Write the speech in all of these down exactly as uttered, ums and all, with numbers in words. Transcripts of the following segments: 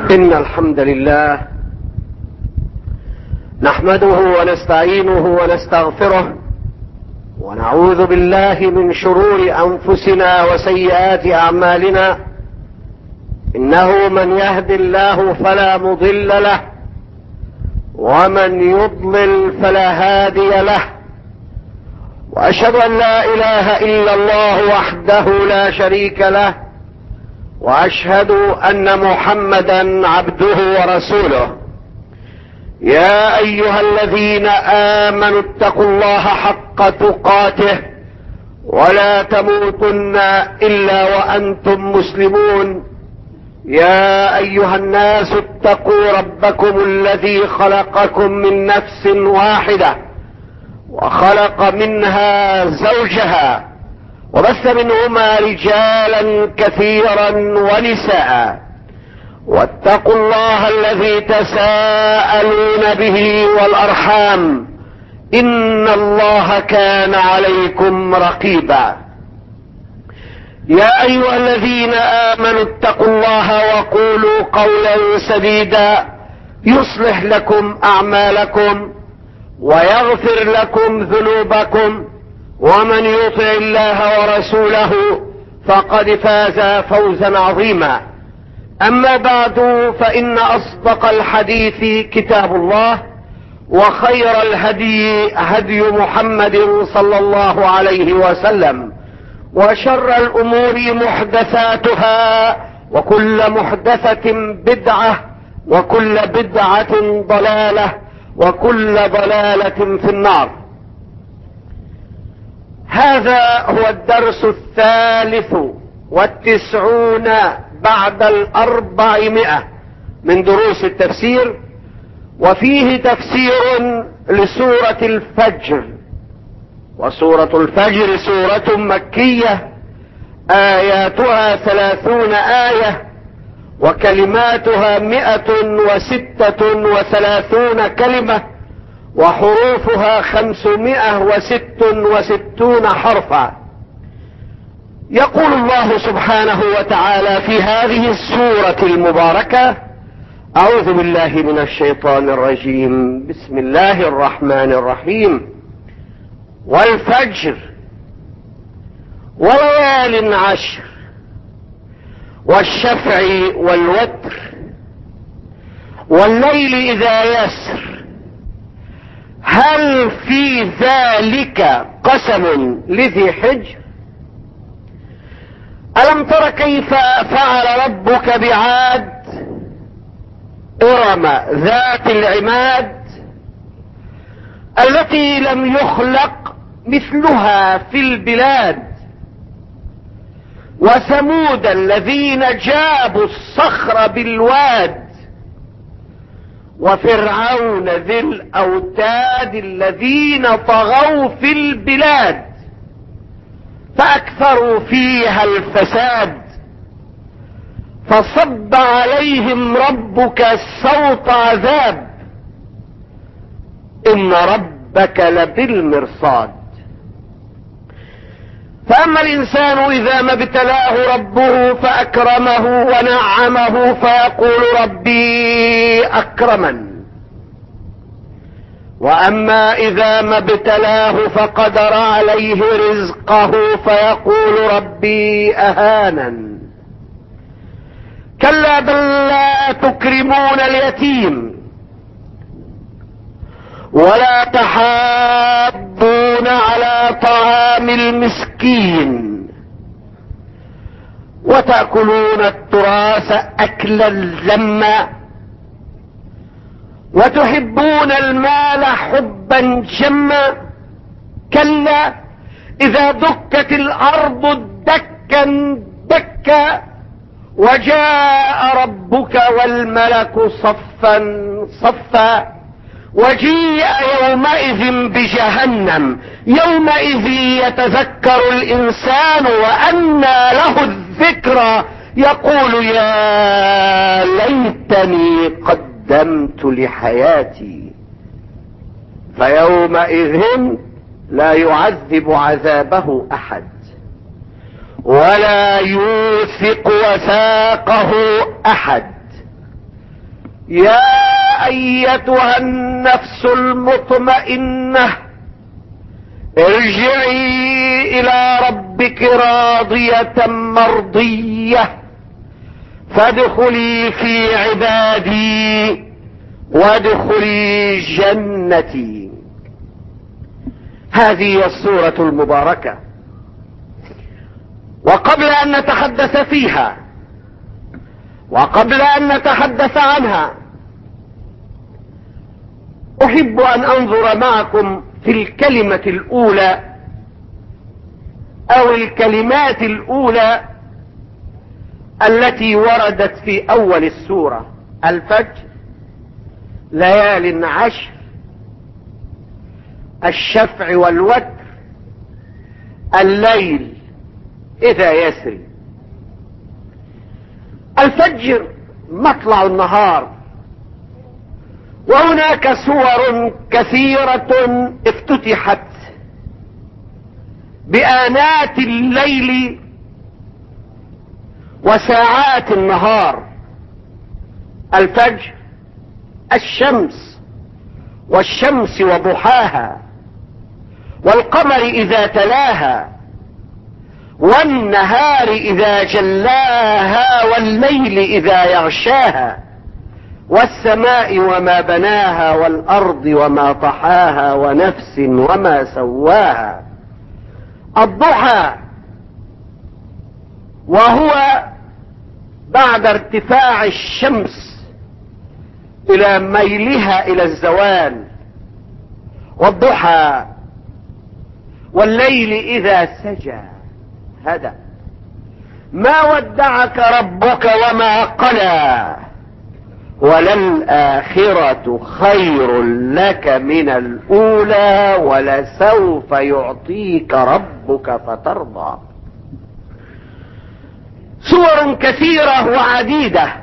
إن الحمد لله نحمده ونستعينه ونستغفره ونعوذ بالله من شرور أنفسنا وسيئات أعمالنا. إنه من يهد الله فلا مضل له ومن يضلل فلا هادي له، وأشهد أن لا إله إلا الله وحده لا شريك له، وأشهد أن محمدا عبده ورسوله. يا أيها الذين آمنوا اتقوا الله حق تقاته ولا تموتن إلا وأنتم مسلمون. يا أيها الناس اتقوا ربكم الذي خلقكم من نفس واحدة وخلق منها زوجها وبث منهما رجالا كثيرا ونساء، واتقوا الله الذي تساءلون به والأرحام إن الله كان عليكم رقيبا. يا أيها الذين آمنوا اتقوا الله وقولوا قولا سديدا يصلح لكم أعمالكم ويغفر لكم ذنوبكم، ومن يطع الله ورسوله فقد فاز فوزا عظيما. أما بعد، فإن أصدق الحديث كتاب الله، وخير الهدي هدي محمد صلى الله عليه وسلم، وشر الأمور محدثاتها، وكل محدثة بدعة، وكل بدعة ضلالة، وكل ضلالة في النار. هذا هو الدرس الثالث والتسعون بعد الأربعمائة من دروس التفسير، وفيه تفسير لسورة الفجر. وسورة الفجر سورة مكية آياتها ثلاثون آية، وكلماتها مئة وستة وثلاثون كلمة، وحروفها خمسمائة وست وستون حرفا. يقول الله سبحانه وتعالى في هذه السورة المباركة: أعوذ بالله من الشيطان الرجيم، بسم الله الرحمن الرحيم. والفجر وليال عشر والشفع والوتر والليل إذا يسر هل في ذلك قسم لذي حجر؟ ألم تر كيف فعل ربك بعاد إرم ذات العماد التي لم يخلق مثلها في البلاد، وثمود الذين جابوا الصخر بالواد، وفرعون ذي الأوتاد الذين طغوا في البلاد فأكثروا فيها الفساد، فصب عليهم ربك صوت عذاب إن ربك لبالمرصاد. فأما الإنسان إذا ما ابتلاه ربه فأكرمه ونعمه فيقول ربي أكرمن، وأما إذا ما ابتلاه فقدر عليه رزقه فيقول ربي أهانن. كلا بل لا تكرمون اليتيم ولا تحاضون على طعام المسكين وتأكلون التراث أكلا لما وتحبون المال حبا جما. كلا إذا دكت الأرض دكا دكا وجاء ربك والملك صفا صفا وجيء يومئذ بجهنم يومئذ يتذكر الإنسان وأنى له الذكرى يقول يا ليتني قدمت لحياتي. فيومئذ لا يعذب عذابه أحد ولا يوثق وثاقه أحد. يا أيتها النفس المطمئنة ارجعي إلى ربك راضية مرضية فادخلي في عبادي وادخلي جنتي. هذه السورة المباركة. وقبل أن نتحدث فيها وقبل أن نتحدث عنها أحب أن أنظر معكم في الكلمة الأولى أو الكلمات الأولى التي وردت في أول السورة: الفجر، ليال عشر، الشفع والوتر، الليل إذا يسري. الفجر مطلع النهار، وهناك سور كثيرة افتتحت بآنات الليل وساعات النهار. الفجر، الشمس والشمس وضحاها، والقمر إذا تلاها، والنهار إذا جلاها، والليل إذا يغشاها، والسماء وما بناها، والأرض وما طحاها، ونفس وما سواها. الضحى وهو بعد ارتفاع الشمس إلى ميلها إلى الزوال. والضحى والليل إذا سجى هدى. ما ودعك ربك وما قلى، وللآخرة خير لك من الأولى، ولسوف يعطيك ربك فترضى. سور كثيرة وعديدة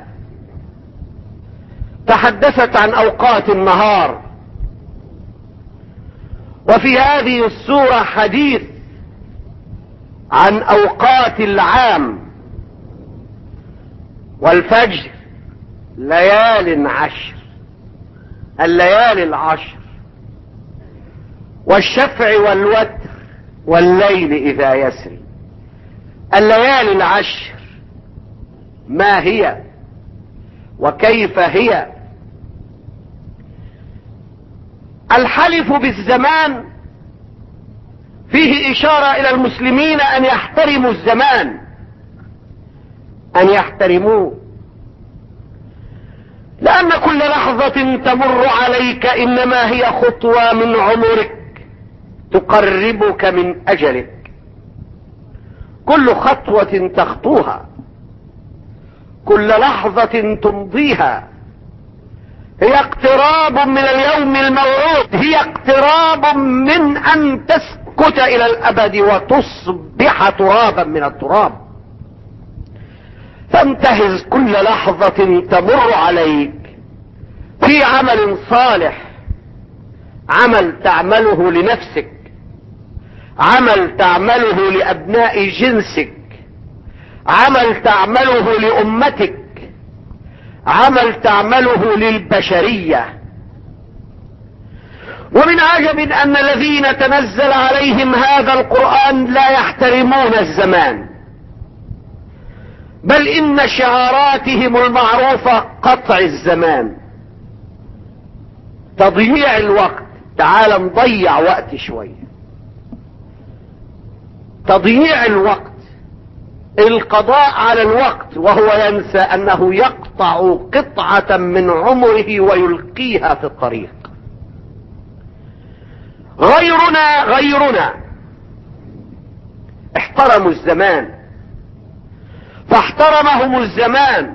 تحدثت عن أوقات النهار، وفي هذه السورة حديث عن أوقات العام. والفجر ليال عشر، الليالي العشر، والشفع والوتر، والليل إذا يسري. الليالي العشر ما هي وكيف هي؟ الحلف بالزمان فيه إشارة إلى المسلمين أن يحترموا الزمان، أن يحترموه، لأن كل لحظة تمر عليك إنما هي خطوة من عمرك تقربك من أجلك. كل خطوة تخطوها، كل لحظة تمضيها هي اقتراب من اليوم الموعود، هي اقتراب من أن تسكت إلى الأبد وتصبح ترابا من التراب. فانتهز كل لحظة تمر عليك في عمل صالح، عمل تعمله لنفسك، عمل تعمله لأبناء جنسك، عمل تعمله لأمتك، عمل تعمله للبشرية. ومن عجب أن الذين تنزل عليهم هذا القرآن لا يحترمون الزمان، بل إن شعاراتهم المعروفة قطع الزمان، تضييع الوقت. تعال نضيع وقت شوية. تضييع الوقت، القضاء على الوقت، وهو ينسى أنه يقطع قطعة من عمره ويلقيها في الطريق. غيرنا غيرنا احترموا الزمان، فاحترمهم الزمان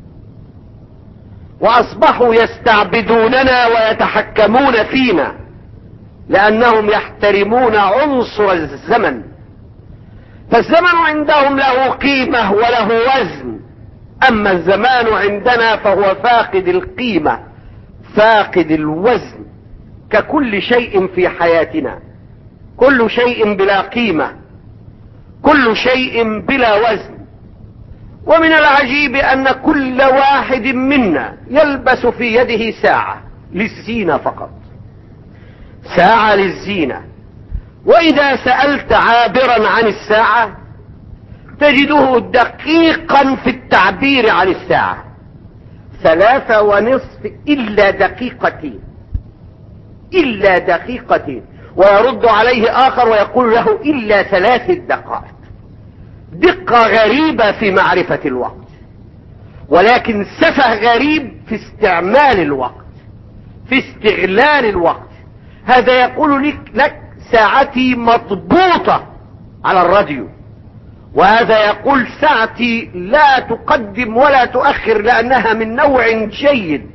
وأصبحوا يستعبدوننا ويتحكمون فينا، لأنهم يحترمون عنصر الزمن. فالزمن عندهم له قيمة وله وزن، أما الزمان عندنا فهو فاقد القيمة فاقد الوزن، ككل شيء في حياتنا. كل شيء بلا قيمة، كل شيء بلا وزن. ومن العجيب أن كل واحد منا يلبس في يده ساعة للزينة فقط، ساعة للزينة. وإذا سألت عابرا عن الساعة تجده دقيقا في التعبير عن الساعة، ثلاثة ونصف إلا دقيقتين، إلا دقيقتين. ويرد عليه آخر ويقول له إلا ثلاث دقائق. دقة غريبة في معرفة الوقت، ولكن سفه غريب في استعمال الوقت، في استغلال الوقت. هذا يقول لك, لك ساعتي مضبوطة على الراديو، وهذا يقول ساعتي لا تقدم ولا تؤخر لأنها من نوع جيد،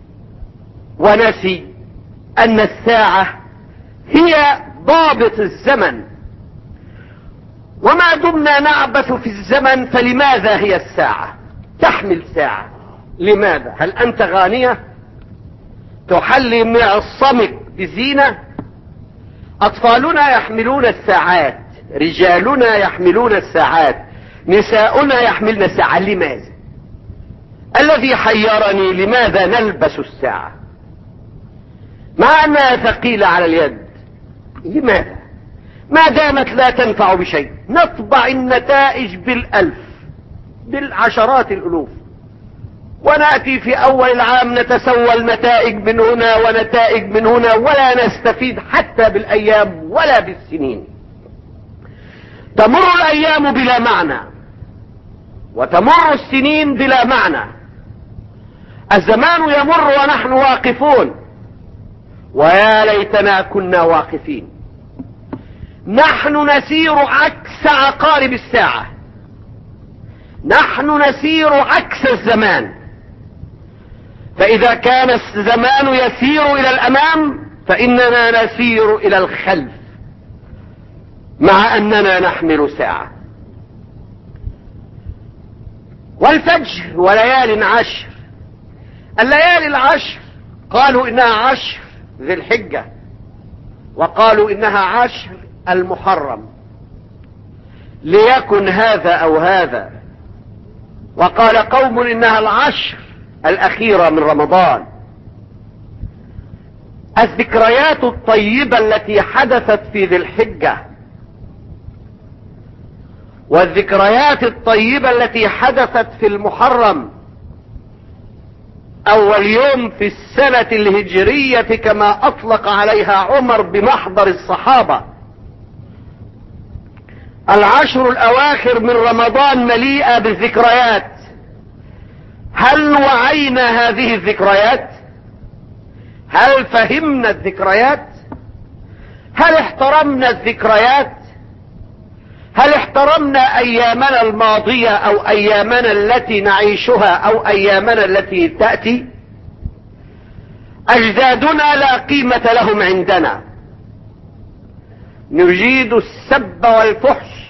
ونسي أن الساعة هي ضابط الزمن. وما دمنا نعبث في الزمن فلماذا هي الساعة تحمل ساعة؟ لماذا؟ هل أنت غانية تحلي معصمك بزينة؟ أطفالنا يحملون الساعات، رجالنا يحملون الساعات، نساؤنا يحملن الساعة. لماذا؟ الذي حيرني لماذا نلبس الساعة مع أنها ثقيلة على اليد؟ لماذا؟ ما دامت لا تنفع بشيء. نطبع النتائج بالألف، بالعشرات الألوف، ونأتي في أول العام نتسوى النتائج من هنا ونتائج من هنا، ولا نستفيد حتى بالأيام ولا بالسنين. تمر الأيام بلا معنى وتمر السنين بلا معنى. الزمان يمر ونحن واقفون، ويا ليتنا كنا واقفين. نحن نسير عكس عقارب الساعة، نحن نسير عكس الزمان. فإذا كان الزمان يسير إلى الأمام فإننا نسير إلى الخلف، مع أننا نحمل ساعة. والفجر وليال عشر. الليالي العشر قالوا إنها عشر ذي الحجة، وقالوا إنها عشر المحرم، ليكن هذا أو هذا. وقال قوم إنها العشر الأخيرة من رمضان. الذكريات الطيبة التي حدثت في ذي الحجة والذكريات الطيبة التي حدثت في المحرم، أول يوم في السنة الهجرية كما أطلق عليها عمر بمحضر الصحابة. العشر الأواخر من رمضان مليئة بالذكريات. هل وعينا هذه الذكريات؟ هل فهمنا الذكريات؟ هل احترمنا الذكريات؟ هل احترمنا أيامنا الماضية أو أيامنا التي نعيشها أو أيامنا التي تأتي؟ أجدادنا لا قيمة لهم عندنا، نجيد السب والفحش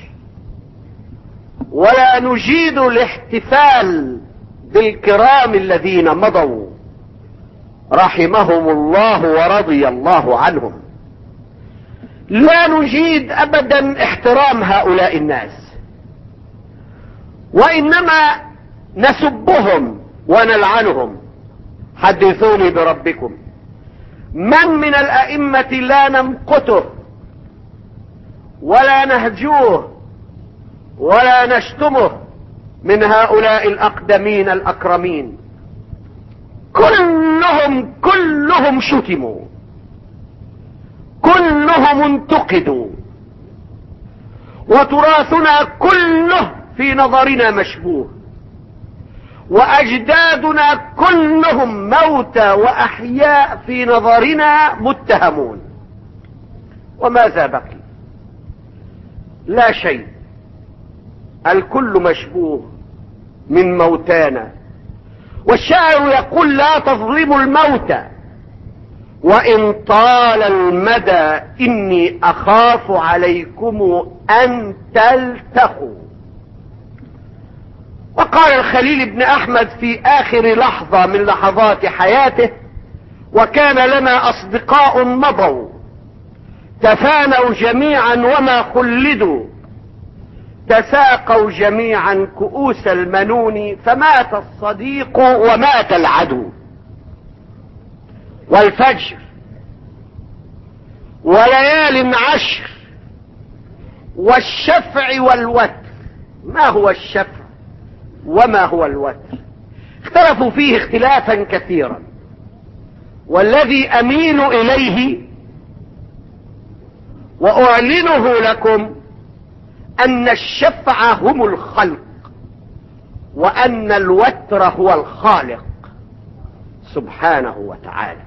ولا نجيد الاحتفال بالكرام الذين مضوا رحمهم الله ورضي الله عنهم. لا نجيد أبدا احترام هؤلاء الناس، وإنما نسبهم ونلعنهم. حدثوني بربكم، من من الأئمة لا نمقته ولا نهجوه ولا نشتمه من هؤلاء الأقدمين الأكرمين؟ كلهم كلهم شتموا، كلهم انتقدوا، وتراثنا كله في نظرنا مشبوه، وأجدادنا كلهم موتى وأحياء في نظرنا متهمون. وماذا بقي؟ لا شيء، الكل مشبوه من موتانا. والشاعر يقول لا تظلموا الموتى وإن طال المدى إني أخاف عليكم أن تلتقوا. وقال الخليل بن أحمد في آخر لحظة من لحظات حياته: وكان لنا أصدقاء مضوا تفانوا جميعا وما خلدوا، تساقوا جميعا كؤوس المنون، فمات الصديق ومات العدو. والفجر وليال عشر والشفع والوتر. ما هو الشفع وما هو الوتر؟ اختلفوا فيه اختلافا كثيرا، والذي اميل اليه واعلنه لكم ان الشفع هم الخلق، وان الوتر هو الخالق سبحانه وتعالى.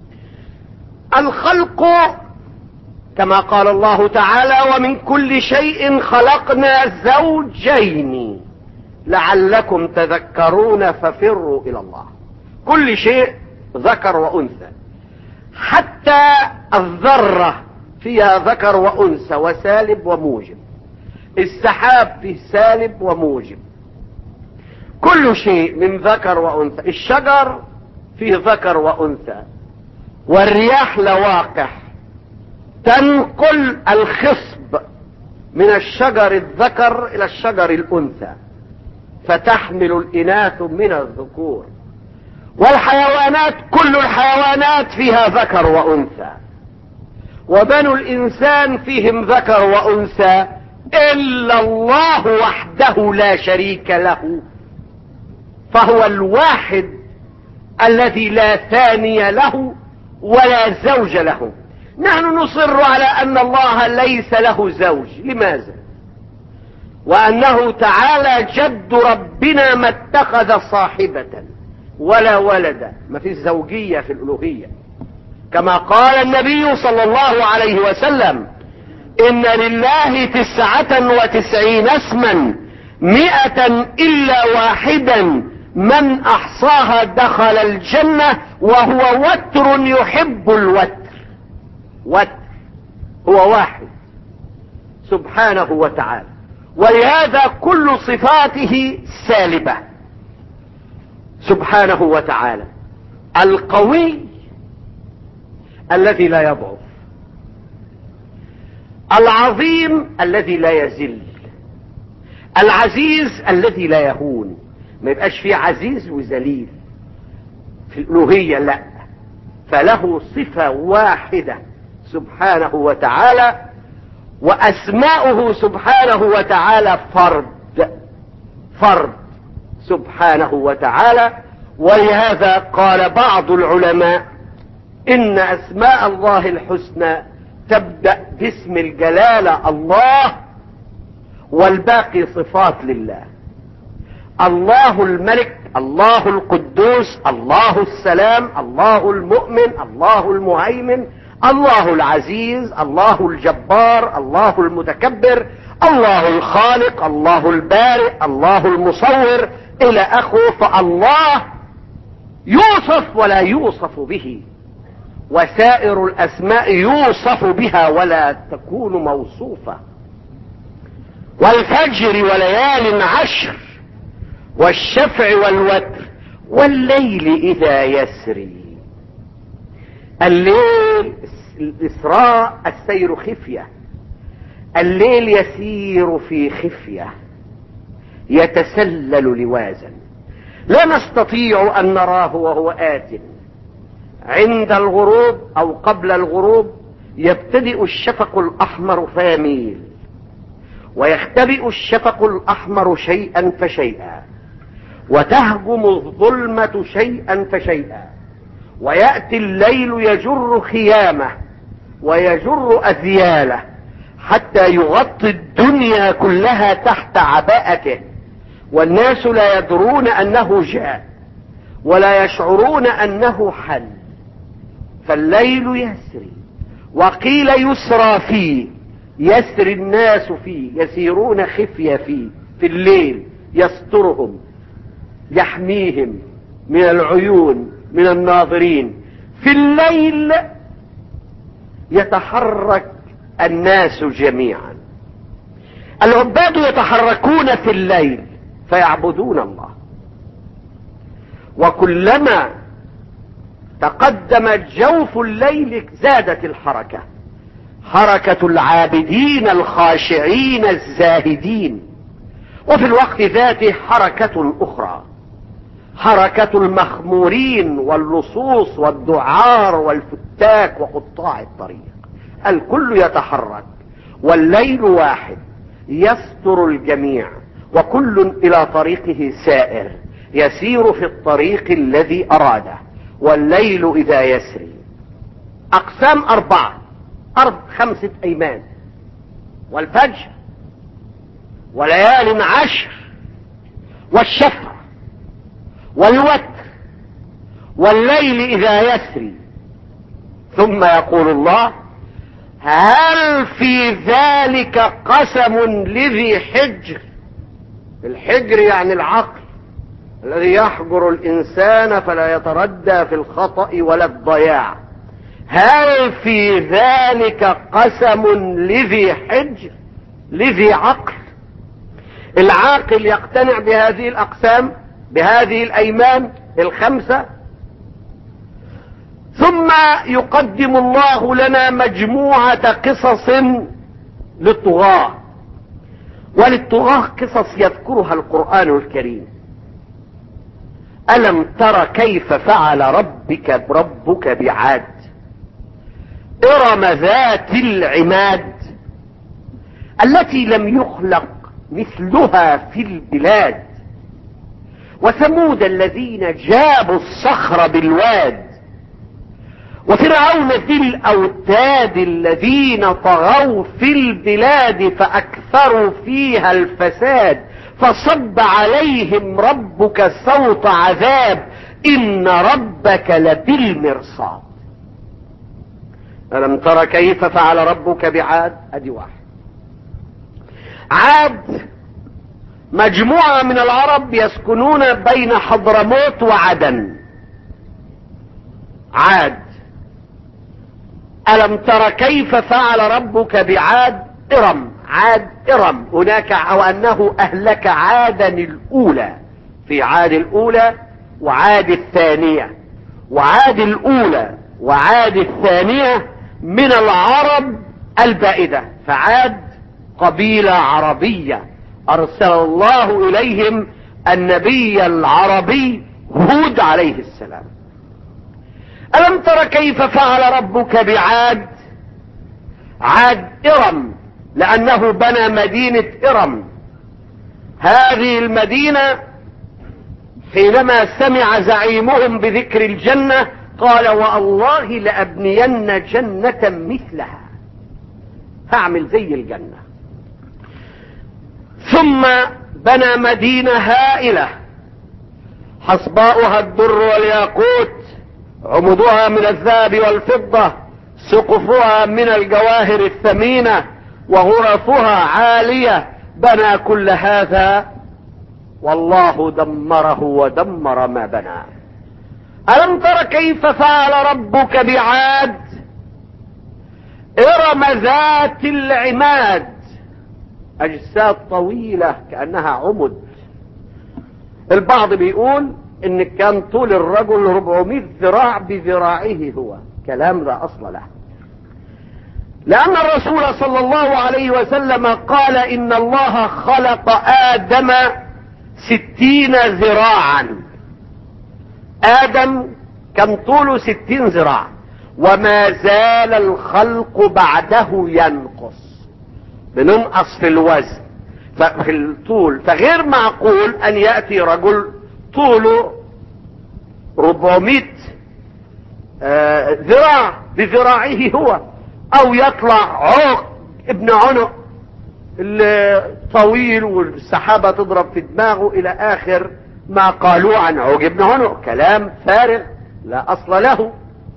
الخلق كما قال الله تعالى: ومن كل شيء خلقنا زوجين لعلكم تذكرون ففروا الى الله. كل شيء ذكر وانثى، حتى الذرة فيها ذكر وانثى وسالب وموجب، السحاب فيه سالب وموجب، كل شيء من ذكر وانثى. الشجر فيه ذكر وانثى، والرياح لواقح تنقل الخصب من الشجر الذكر الى الشجر الانثى، فتحمل الاناث من الذكور. والحيوانات كل الحيوانات فيها ذكر وانثى، وبنو الانسان فيهم ذكر وانثى، الا الله وحده لا شريك له، فهو الواحد الذي لا ثاني له ولا زوج له. نحن نصر على ان الله ليس له زوج. لماذا؟ وانه تعالى جد ربنا ما اتخذ صاحبة ولا ولدا، ما فيش زوجية في الالوهية، كما قال النبي صلى الله عليه وسلم: ان لله تسعة وتسعين اسما مئة الا واحدا من احصاها دخل الجنة، وهو وتر يحب الوتر. وتر هو واحد سبحانه وتعالى، ولهذا كل صفاته سالبة سبحانه وتعالى. القوي الذي لا يضعف، العظيم الذي لا يزل، العزيز الذي لا يهون. ما يبقاش فيه عزيز وذليل في الألوهية، لا، فله صفة واحدة سبحانه وتعالى، وأسماؤه سبحانه وتعالى فرد فرد سبحانه وتعالى. ولهذا قال بعض العلماء: إن أسماء الله الحسنى تبدأ باسم الجلالة الله، والباقي صفات لله. الله الملك، الله القدوس، الله السلام، الله المؤمن، الله المهيمن، الله العزيز، الله الجبار، الله المتكبر، الله الخالق، الله البارئ، الله المصور الى اخره. فالله يوصف ولا يوصف به، وسائر الاسماء يوصف بها ولا تكون موصوفة. والفجر وليال عشر والشفع والوتر والليل اذا يسري. الليل الاسراء السير خفية، الليل يسير في خفية يتسلل لوازا، لا نستطيع ان نراه وهو آت. عند الغروب او قبل الغروب يبتدئ الشفق الاحمر فيميل، ويختبئ الشفق الاحمر شيئا فشيئا، وتهجم الظلمة شيئا فشيئا، ويأتي الليل يجر خيامه ويجر أذياله حتى يغطي الدنيا كلها تحت عباءته، والناس لا يدرون أنه جاء ولا يشعرون أنه حل. فالليل يسري، وقيل يسرى فيه، يسري الناس فيه، يسيرون خفية فيه في الليل، يسترهم يحميهم من العيون من الناظرين. في الليل يتحرك الناس جميعا، العباد يتحركون في الليل فيعبدون الله، وكلما تقدم جوف الليل زادت الحركة، حركة العابدين الخاشعين الزاهدين وفي الوقت ذاته حركة أخرى، حركة المخمورين واللصوص والدعار والفتاك وقطاع الطريق. الكل يتحرك، والليل واحد يستر الجميع، وكل إلى طريقه سائر، يسير في الطريق الذي أراده، والليل إذا يسري. أقسام أربعة، أرض خمسة أيمان، والفجر وليال عشر والشفع والوتر والليل إذا يسري. ثم يقول الله: هل في ذلك قسم لذي حجر؟ الحجر يعني العقل الذي يحجر الإنسان فلا يتردى في الخطأ ولا الضياع. هل في ذلك قسم لذي حجر، لذي عقل؟ العاقل يقتنع بهذه الأقسام، بهذه الأيمان الخمسة. ثم يقدم الله لنا مجموعة قصص للطغاة، وللطغاة قصص يذكرها القرآن الكريم. ألم تر كيف فعل ربك ربك بعاد إرم ذات العماد التي لم يخلق مثلها في البلاد، وثمود الذين جابوا الصخر بالواد، وفرعون ذي الأوتاد الذين طغوا في البلاد فأكثروا فيها الفساد، فصب عليهم ربك صوت عذاب إن ربك لبالمرصاد. ألم تر كيف فعل ربك بعاد؟ أدي واحد. عاد مجموعة من العرب يسكنون بين حضرموت وعدن. عاد. ألم تر كيف فعل ربك بعاد إرم؟ عاد إرم هناك، أو أنه أهلك عادا الأولى، في عاد الأولى وعاد الثانية، وعاد الأولى وعاد الثانية من العرب البائدة. فعاد قبيلة عربية أرسل الله إليهم النبي العربي هود عليه السلام. ألم تر كيف فعل ربك بعاد؟ عاد إرم لأنه بنى مدينة إرم. هذه المدينة حينما سمع زعيمهم بذكر الجنة قال: والله لأبنين جنة مثلها، هعمل زي الجنة. ثم بنى مدينة هائلة حصباؤها الدر والياقوت، عمودها من الذهب والفضة، سقفها من الجواهر الثمينة، وغرفها عالية. بنى كل هذا والله دمره ودمر ما بنى. ألم تر كيف فعل ربك بعاد إرم ذات العماد، أجساد طويلة كأنها عمد. البعض بيقول إن كان طول الرجل أربعمائة ذراع بذراعه، هو كلام لا أصل له، لأن الرسول صلى الله عليه وسلم قال: إن الله خلق آدم ستين ذراعا. آدم كان طوله ستين ذراع، وما زال الخلق بعده ينقص، بننقص في الوزن في الطول. فغير معقول أن يأتي رجل طوله أربعمائة ذراع بذراعه هو، او يطلع عوق ابن عنق الطويل والسحابة تضرب في دماغه الى اخر ما قالوا عن عوق ابن عنق. كلام فارغ لا اصل له.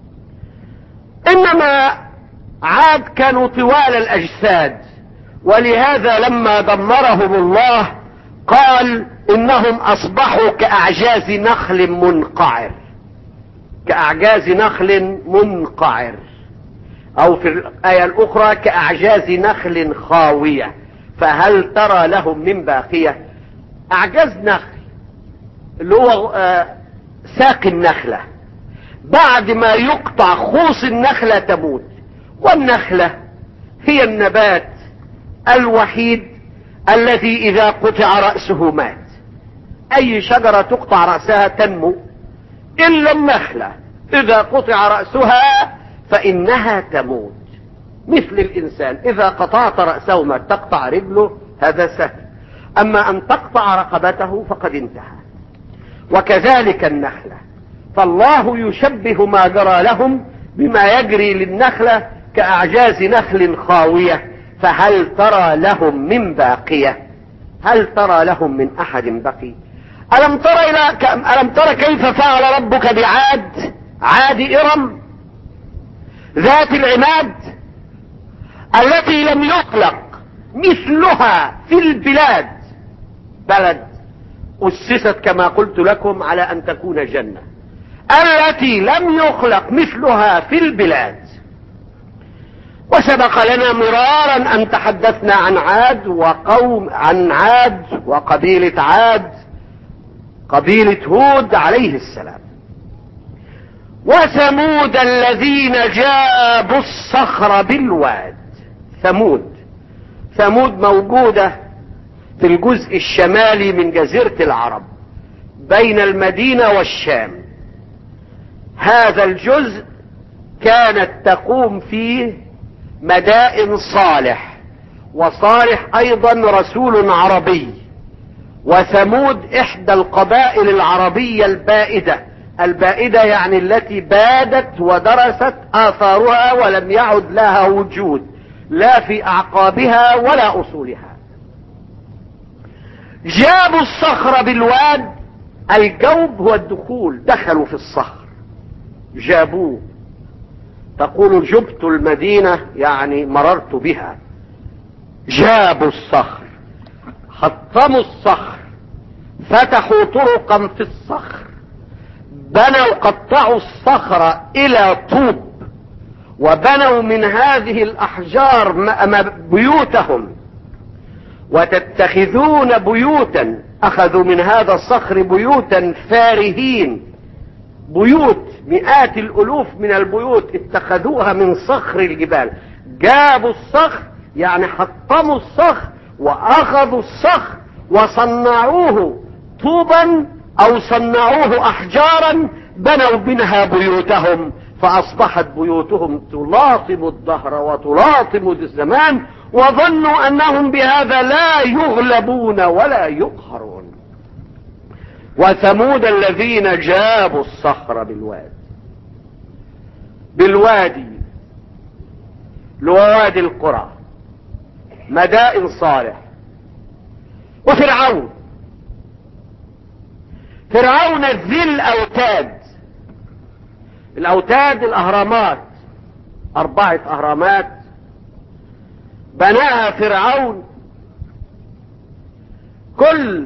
انما عاد كانوا طوال الاجساد، ولهذا لما دمرهم الله قال انهم اصبحوا كاعجاز نخل منقعر، كاعجاز نخل منقعر، او في الآية الاخرى كاعجاز نخل خاوية، فهل ترى لهم من باقية. اعجاز نخل اللي هو آه ساق النخلة، بعد ما يقطع خوص النخلة تموت. والنخلة هي النبات الوحيد الذي إذا قطع رأسه مات. أي شجرة تقطع رأسها تنمو إلا النخلة، إذا قطع رأسها فإنها تموت. مثل الإنسان إذا قطعت رأسه ما تقطع رجله، هذا سهل، أما أن تقطع رقبته فقد انتهى. وكذلك النخلة، فالله يشبه ما جرى لهم بما يجري للنخلة كأعجاز نخل خاوية، فهل ترى لهم من باقية؟ هل ترى لهم من أحد بقي؟ ألم تر إلى ألم تر كيف فعل ربك بعاد؟ عاد إرم ذات العماد التي لم يخلق مثلها في البلاد، بلد أسست كما قلت لكم على أن تكون جنة، التي لم يخلق مثلها في البلاد. وسبق لنا مرارا أن تحدثنا عن عاد وقوم عن عاد وقبيلة عاد، قبيلة هود عليه السلام. وثمود الذين جابوا الصخر بالواد. ثمود ثمود موجودة في الجزء الشمالي من جزيرة العرب بين المدينة والشام. هذا الجزء كانت تقوم فيه مدائن صالح، وصالح أيضا رسول عربي، وثمود إحدى القبائل العربية البائدة. البائدة يعني التي بادت ودرست آثارها ولم يعد لها وجود لا في أعقابها ولا أصولها. جابوا الصخر بالواد، الجوب هو الدخول، دخلوا في الصخر جابوه. تقول جبت المدينة يعني مررت بها. جابوا الصخر، حطموا الصخر، فتحوا طرقا في الصخر، بنوا قطعوا الصخر إلى طوب، وبنوا من هذه الأحجار بيوتهم. وتتخذون بيوتا، أخذوا من هذا الصخر بيوتا فارهين، بيوت مئات الألوف من البيوت اتخذوها من صخر الجبال. جابوا الصخر يعني حطموا الصخر وأخذوا الصخر وصنعوه طوبا أو صنعوه أحجارا، بنوا منها بيوتهم، فأصبحت بيوتهم تلاطم الدهر وتلاطم الزمان، وظنوا أنهم بهذا لا يغلبون ولا يقهرون. وثمود الذين جابوا الصخر بالواد، بالوادي لوادي القرى، مدائن صالح. وفرعون، فرعون ذي الأوتاد. الأوتاد الأهرامات، أربعة أهرامات بناها فرعون، كل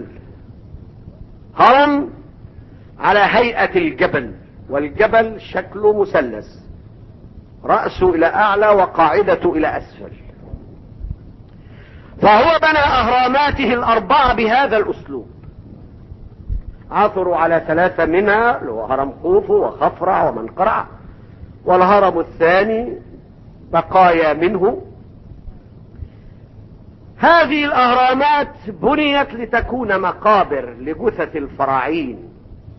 هرم على هيئة الجبل، والجبل شكله مثلث، رأسه إلى أعلى وقاعدته إلى أسفل. فهو بنى أهراماته الأربعة بهذا الأسلوب. عثروا على ثلاثة منها، اللي هو هرم خوفو وخفرع ومنقرع، والهرم الثاني بقايا منه. هذه الأهرامات بنيت لتكون مقابر لجثث الفراعين،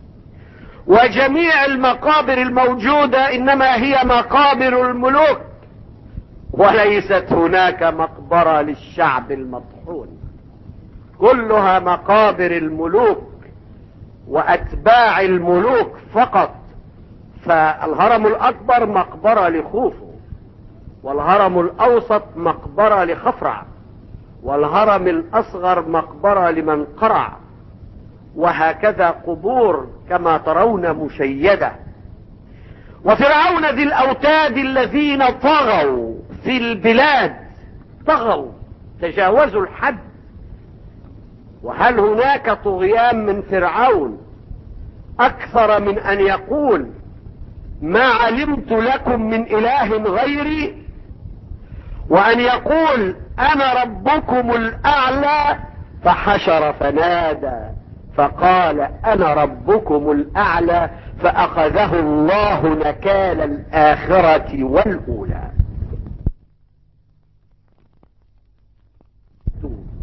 وجميع المقابر الموجودة إنما هي مقابر الملوك، وليست هناك مقبرة للشعب المطحون، كلها مقابر الملوك وأتباع الملوك فقط. فالهرم الأكبر مقبرة لخوفو، والهرم الأوسط مقبرة لخفرع، والهرم الأصغر مقبرة لمنقرع، وهكذا قبور كما ترون مشيدة. وفرعون ذي الأوتاد الذين طغوا في البلاد، طغوا تجاوزوا الحد. وهل هناك طغيان من فرعون أكثر من أن يقول ما علمت لكم من إله غيري، وأن يقول أنا ربكم الأعلى، فحشر فنادى فقال أنا ربكم الأعلى، فأخذه الله نكال الآخرة والأولى.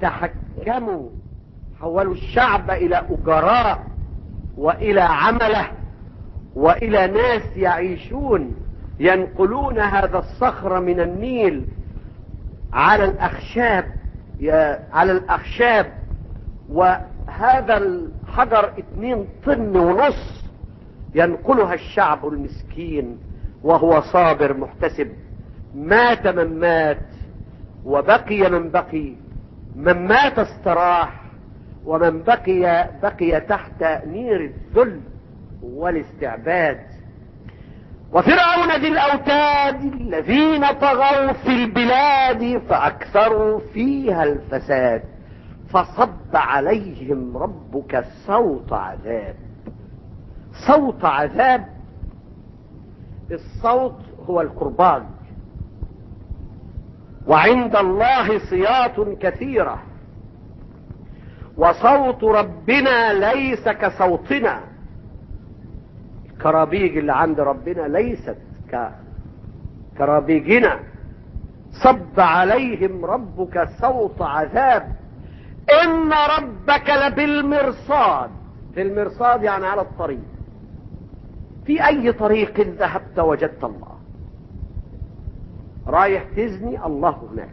تحكموا، حولوا الشعب الى اجراء والى عمله والى ناس يعيشون ينقلون هذا الصخر من النيل على الاخشاب على الاخشاب وهذا الحجر اتنين طن ونص ينقلها الشعب المسكين وهو صابر محتسب. مات من مات وبقي من بقي، من مات استراح ومن بقي بقي تحت نير الذل والاستعباد. وفرعون ذي الاوتاد الذين طغوا في البلاد فاكثروا فيها الفساد فصب عليهم ربك صوت عذاب. صوت عذاب، الصوت هو الكرباج، وعند الله صياط كثيرة، وصوت ربنا ليس كصوتنا. الكرابيج اللي عند ربنا ليست ككرابيجنا. صب عليهم ربك صوت عذاب إن ربك لبالمرصاد. في المرصاد يعني على الطريق، في أي طريق ذهبت وجدت الله. رايح تزني الله هناك،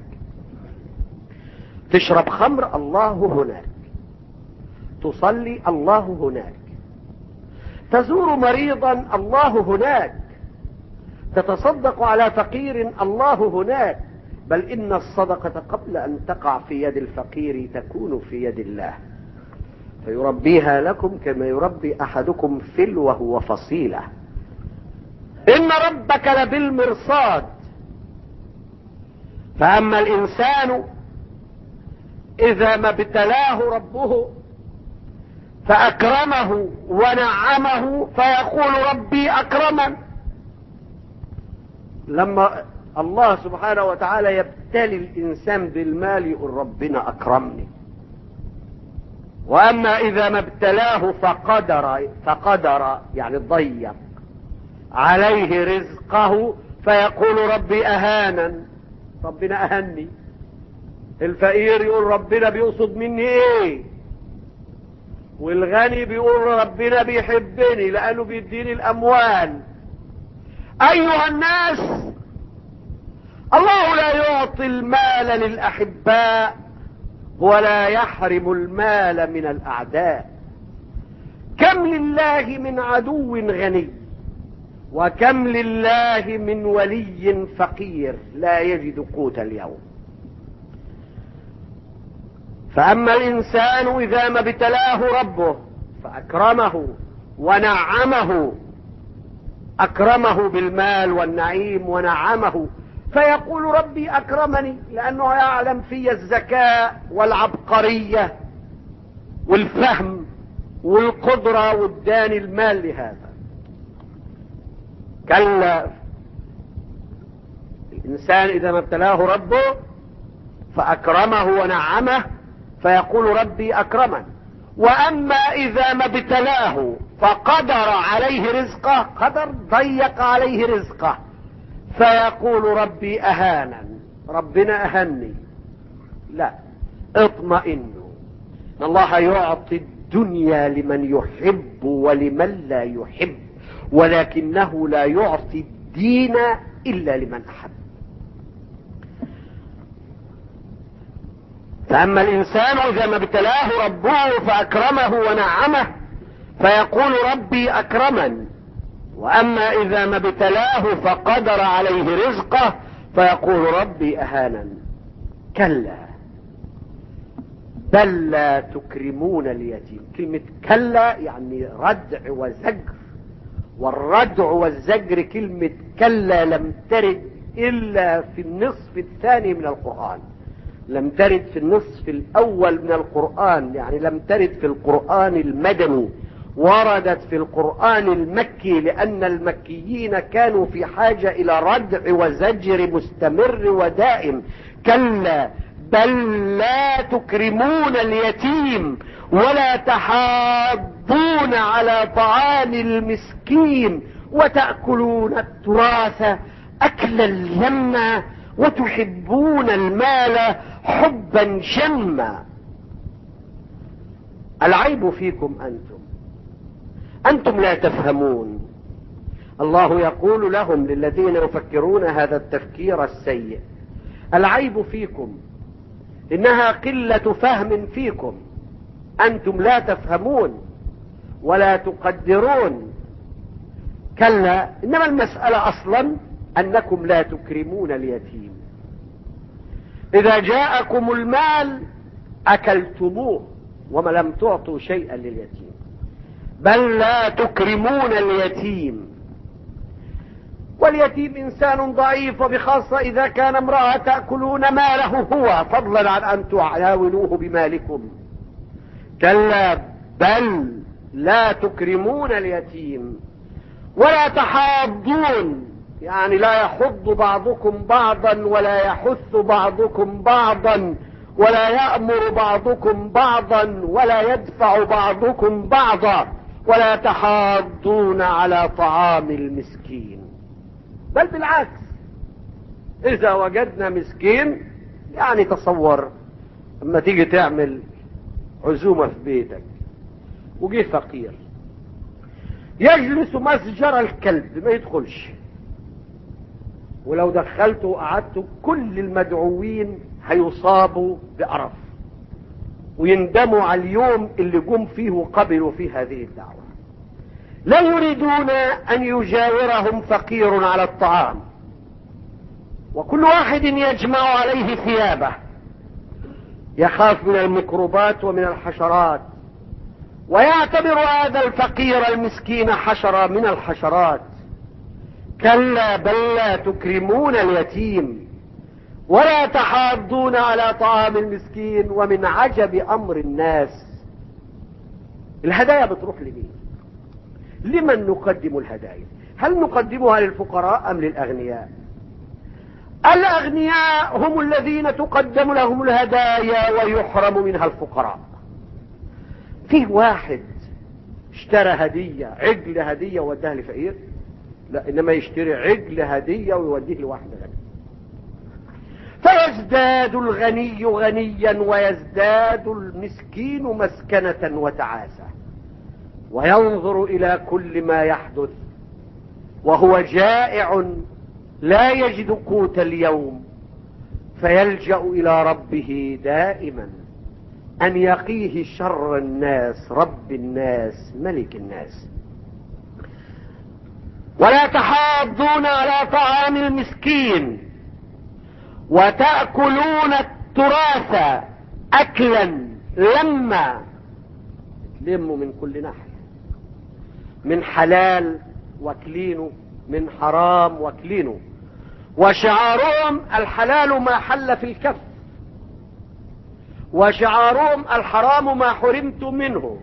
تشرب خمر الله هناك، تصلي الله هناك، تزور مريضا الله هناك، تتصدق على فقير الله هناك. بل إن الصدقة قبل أن تقع في يد الفقير تكون في يد الله فيربيها لكم كما يربي أحدكم فلوه وفصيلة. إن ربك لبالمرصاد. فأما الإنسان إذا ما ابتلاه ربه فأكرمه ونعمه فيقول ربي أكرمن. لما الله سبحانه وتعالى يبتلي الإنسان بالمال يقول ربنا أكرمني. وأما إذا ما ابتلاه فقدر فقدر يعني ضيق عليه رزقه فيقول ربي أهانن، ربنا أهني. الفقير يقول ربنا بيقصد مني ايه، والغني بيقول ربنا بيحبني لأنه بيديني الأموال. أيها الناس، الله لا يعطي المال للأحباء ولا يحرم المال من الأعداء. كم لله من عدو غني وكم لله من ولي فقير لا يجد قوت اليوم. فأما الإنسان إذا ما ابتلاه ربه فأكرمه ونعمه، أكرمه بالمال والنعيم ونعمه فيقول ربي أكرمني، لأنه يعلم في الذكاء والعبقرية والفهم والقدرة واداني المال لهذا. كلا، الإنسان إذا ما ابتلاه ربه فأكرمه ونعمه فيقول ربي أكرمن. وأما إذا ما ابتلاه فقدر عليه رزقه، قدر ضيق عليه رزقه، فيقول ربي أهانن، ربنا أهني. لا، اطمئنوا، الله يعطي الدنيا لمن يحب ولمن لا يحب، ولكنه لا يعطي الدين إلا لمن أحب. فأما الإنسان إذا ما ابتلاه ربه فأكرمه ونعمه فيقول ربي أكرمن. وأما إذا ما ابتلاه فقدر عليه رزقه فيقول ربي أهانن. كلا بل لا تكرمون اليتيم. كلمة كلا يعني ردع وزجر، والردع والزجر كلمة كلا لم ترد إلا في النصف الثاني من القرآن، لم ترد في النصف الأول من القرآن، يعني لم ترد في القرآن المدني، وردت في القرآن المكي، لأن المكيين كانوا في حاجة إلى ردع وزجر مستمر ودائم. كلا بل لا تكرمون اليتيم ولا تحاضون على طعام المسكين وتأكلون التراث أكلا لما وتحبون المال حبا جما. العيب فيكم أنتم أنتم لا تفهمون. الله يقول لهم للذين يفكرون هذا التفكير السيء: العيب فيكم، إنها قلة فهم فيكم، أنتم لا تفهمون ولا تقدرون. كلا، إنما المسألة أصلا أنكم لا تكرمون اليتيم. إذا جاءكم المال أكلتموه وما لم تعطوا شيئا لليتيم. بل لا تكرمون اليتيم. واليتيم إنسان ضعيف، وبخاصة إذا كان امرأة تأكلون ماله هو، فضلا عن أن تعاونوه بمالكم. كلا، بل لا تكرمون اليتيم ولا تحاضون، يعني لا يحض بعضكم بعضا ولا يحث بعضكم بعضا ولا يأمر بعضكم بعضا ولا يدفع بعضكم بعضا، ولا تحاضون على طعام المسكين. بل بالعكس، إذا وجدنا مسكين، يعني تصور لما تيجي تعمل عزومة في بيتك وجيه فقير يجلس مسجر الكلب ما يدخلش، ولو دخلته وقعدته كل المدعوين هيصابوا بقرف ويندموا على اليوم اللي جم فيه وقبلوا فيه هذه الدعوة. لا يريدون أن يجاورهم فقير على الطعام، وكل واحد يجمع عليه ثيابه، يخاف من الميكروبات ومن الحشرات، ويعتبر هذا الفقير المسكين حشرة من الحشرات. كلا، بل لا تكرمون اليتيم ولا تحاضون على طعام المسكين. ومن عجب أمر الناس، الهدايا بتروح لمين؟ لمن نقدم الهدايا؟ هل نقدمها للفقراء أم للأغنياء؟ الأغنياء هم الذين تقدم لهم الهدايا ويحرم منها الفقراء. فيه واحد اشترى هدية، عجل هدية ووديها لفقير؟ لا، إنما يشتري عجل هدية ويوديه لواحد غني، فيزداد الغني غنيا ويزداد المسكين مسكنة وتعاسة، وينظر إلى كل ما يحدث وهو جائع لا يجد قوت اليوم، فيلجأ إلى ربه دائما أن يقيه شر الناس، رب الناس، ملك الناس. ولا تحاضون على طعام المسكين وتأكلون التراث أكلا لما، تلموا من كل ناحية، من حلال واكلينه، من حرام واكلينه. وشعارهم الحلال ما حل في الكف، وشعارهم الحرام ما حرمت منه.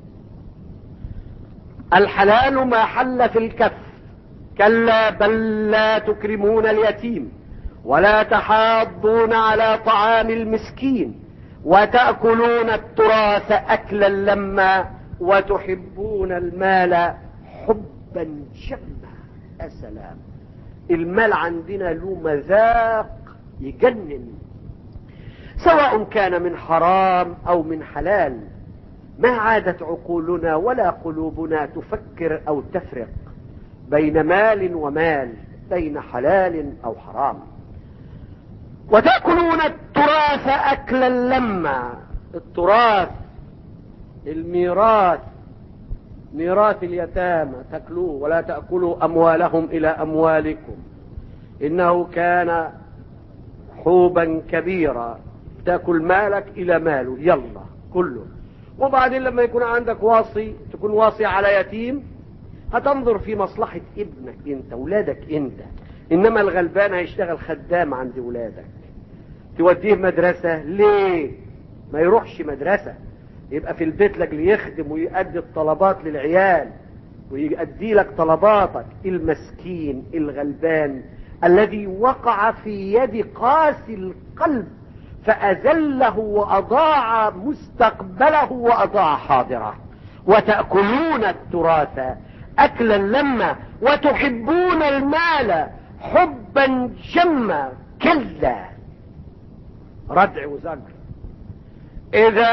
الحلال ما حل في الكف. كلا، بل لا تكرمون اليتيم ولا تحاضون على طعام المسكين وتأكلون التراث أكلا لما وتحبون المال حبا جما. السلام، المال عندنا له مذاق يجنن، سواء كان من حرام أو من حلال. ما عادت عقولنا ولا قلوبنا تفكر أو تفرق بين مال ومال، بين حلال أو حرام. وتأكلون التراث أكلا لما. التراث، الميراث، ميراث اليتامى تأكلوه. ولا تأكلوا أموالهم إلى أموالكم إنه كان حوبا كبيرا. تأكل مالك إلى ماله، يلا كله. وبعدين لما يكون عندك واصي، تكون واصي على يتيم، هتنظر في مصلحة ابنك انت، ولادك انت. انما الغلبان هيشتغل خدام عند ولادك، توديه مدرسة ليه؟ ما يروحش مدرسة، يبقى في البيت لك ليخدم ويؤدي الطلبات للعيال ويؤدي لك طلباتك. المسكين الغلبان الذي وقع في يد قاسي القلب فأذله وأضاع مستقبله وأضاع حاضره. وتأكلون التراث أكلا لما وتحبون المال حبا جما. كلا، ردع وزجر. إذا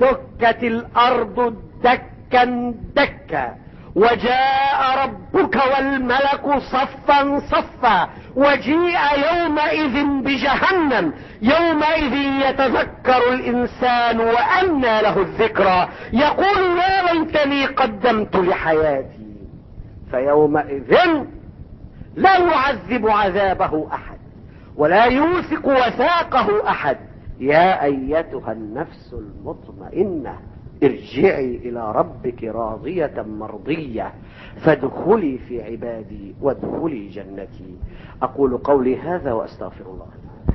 دكت الأرض دكا دكا وجاء ربك والملك صفا صفا وجيء يومئذ بجهنم يومئذ يتذكر الإنسان وأنى له الذكرى يقول يا ليتني قدمت لحياتي فيومئذ لا يعذب عذابه أحد ولا يوثق وثاقه أحد يا أيتها النفس المطمئنة ارجعي إلى ربك راضية مرضية فادخلي في عبادي وادخلي جنتي. أقول قولي هذا وأستغفر الله.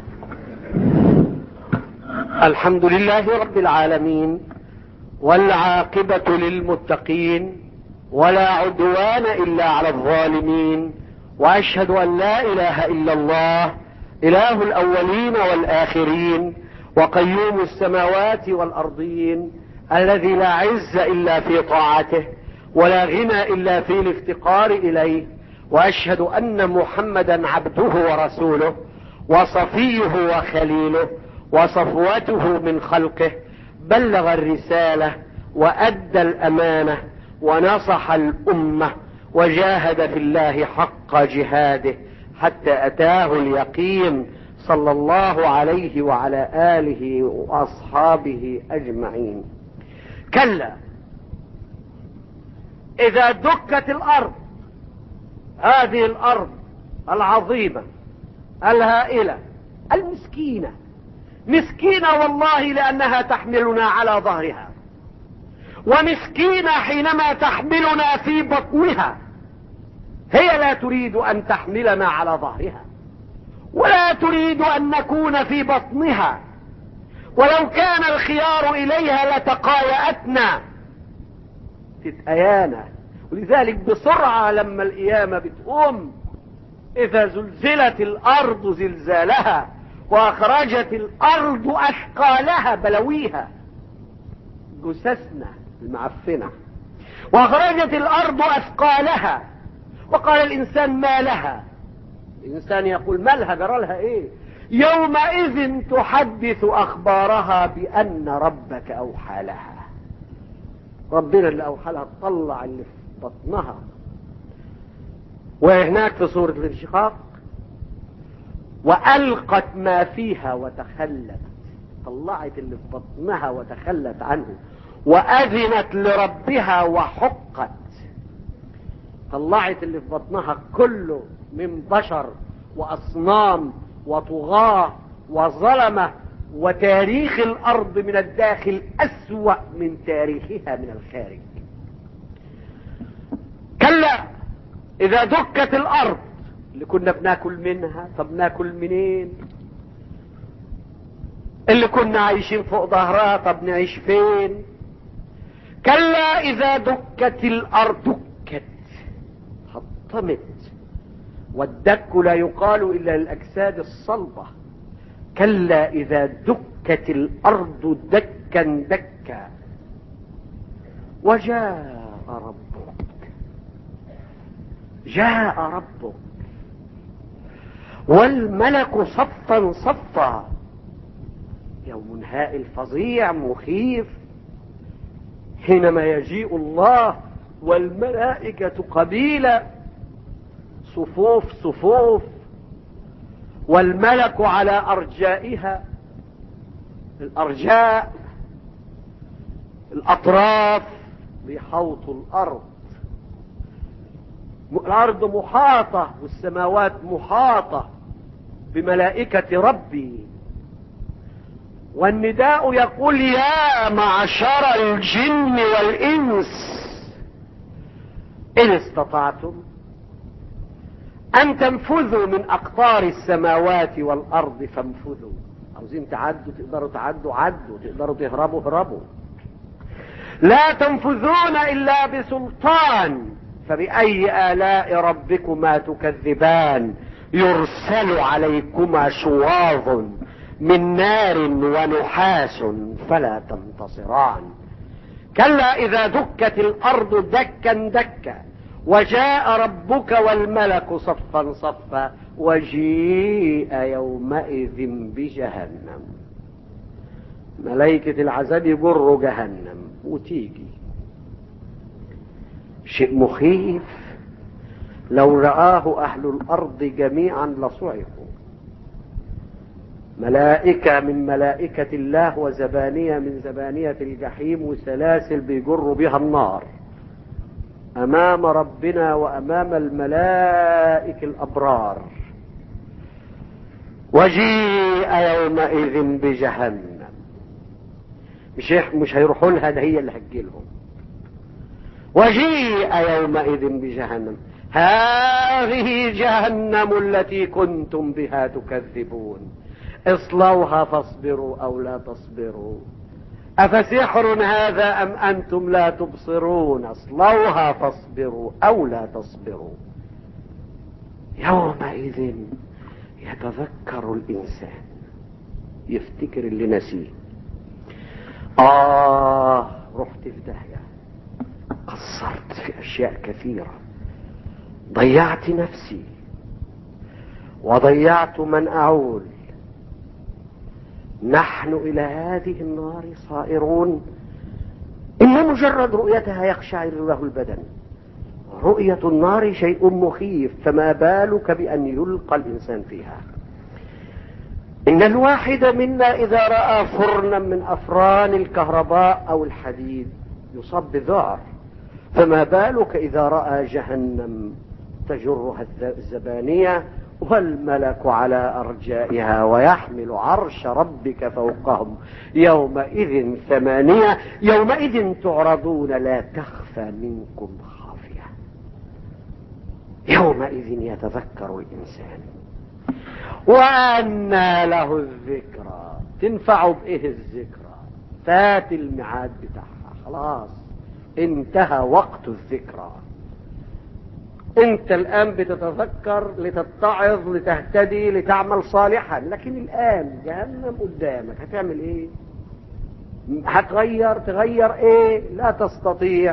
الحمد لله رب العالمين والعاقبة للمتقين ولا عدوان إلا على الظالمين وأشهد أن لا إله إلا الله إله الأولين والآخرين وقيوم السماوات والأرضين الذي لا عز إلا في طاعته ولا غنى إلا في الافتقار إليه وأشهد أن محمدا عبده ورسوله وصفيه وخليله وصفوته من خلقه بلغ الرسالة وأدى الأمانة ونصح الأمة وجاهد في الله حق جهاده حتى أتاه اليقين صلى الله عليه وعلى آله وأصحابه أجمعين. كلا إذا دكت الأرض، هذه الأرض العظيمة الهائلة المسكينة، مسكينة والله لأنها تحملنا على ظهرها، ومسكينة حينما تحملنا في بطنها، هي لا تريد أن تحملنا على ظهرها ولا تريد أن نكون في بطنها، ولو كان الخيار إليها لتقايأتنا تتأيانا. ولذلك بسرعة لما القيامة بتقوم إذا زلزلت الأرض زلزالها وأخرجت الأرض أثقالها بلويها جثثنا المعفنة، وأخرجت الأرض أثقالها وقال الإنسان ما لها، الإنسان يقول ما لها جرى لها إيه؟ يومئذ تحدث أخبارها بأن ربك أوحى لها. ربنا اللي أوحى لها تطلع اللي في بطنها. وهناك في سورة الانشقاق وألقت ما فيها وتخلت، طلعت اللي في بطنها وتخلت عنه، وأذنت لربها وحقت، طلعت اللي في بطنها كله من بشر وأصنام وطغاة وظلمة، وتاريخ الأرض من الداخل أسوأ من تاريخها من الخارج. كلا إذا دكت الأرض اللي كنا بناكل منها، طب ناكل منين؟ اللي كنا عايشين فوق ظهرها، طب نعيش فين؟ كلا إذا دكت الأرض دكت، حطمت، والدك لا يقال إلا للأجساد الصلبة. كلا إذا دكت الأرض دكا دكا وجاء ربك، جاء ربك والملك صفا صفا، يوم هائل فظيع مخيف حينما يجيء الله والملائكة قبيلا، صفوف صفوف، والملك على أرجائها، الأرجاء الأطراف بيحوطوا الأرض، الأرض محاطة والسماوات محاطة بملائكة ربي، والنداء يقول يا معشر الجن والإنس إن استطعتم أن تنفذوا من أقطار السماوات والأرض فانفذوا. عاوزين تعدوا تقدروا تعدوا عدوا، تقدروا تهربوا هربوا، لا تنفذون إلا بسلطان، فبأي آلاء ربكما تكذبان يرسل عليكما شواظ من نار ونحاس فلا تنتصران. كلا إذا دكت الأرض دكا دكا وجاء ربك والملك صفا صفا وجيء يومئذ بجهنم. ملائكة العذاب يجروا جهنم وتيجي. شيء مخيف، لو رآه أهل الأرض جميعا لصعقوا. ملائكة من ملائكة الله وزبانية من زبانية الجحيم وسلاسل بيجروا بها النار أمام ربنا وأمام الملائكة الأبرار. وجيء يومئذ بجهنم، مش مش هيروحوا لها، ده هي اللي هتجيلهم. وجيء يومئذ بجهنم هذه جهنم التي كنتم بها تكذبون اصلوها فاصبروا أو لا تصبروا أفسحر هذا أم أنتم لا تبصرون اصلوها فاصبروا أو لا تصبروا. يومئذ يتذكر الإنسان، يفتكر اللي نسيه. آه رحت في داهية، قصرت في أشياء كثيرة، ضيعت نفسي وضيعت من أعول. نحن إلى هذه النار صائرون، إن مجرد رؤيتها يقشعر له البدن. رؤية النار شيء مخيف، فما بالك بأن يلقى الإنسان فيها. إن الواحد منا إذا رأى فرنا من أفران الكهرباء أو الحديد يصاب بذعر، فما بالك إذا رأى جهنم تجرها الزبانية والملك على أرجائها ويحمل عرش ربك فوقهم يومئذ ثمانية يومئذ تعرضون لا تخفى منكم خافية. يومئذ يتذكر الإنسان وأنى له الذكرى. تنفع بإيه الذكرى؟ فات الميعاد بتاعها، خلاص انتهى وقت الذكرى. انت الآن بتتذكر لتتعظ لتهتدي لتعمل صالحا، لكن الآن جهنم قدامك، هتعمل ايه؟ هتغير تغير ايه؟ لا تستطيع.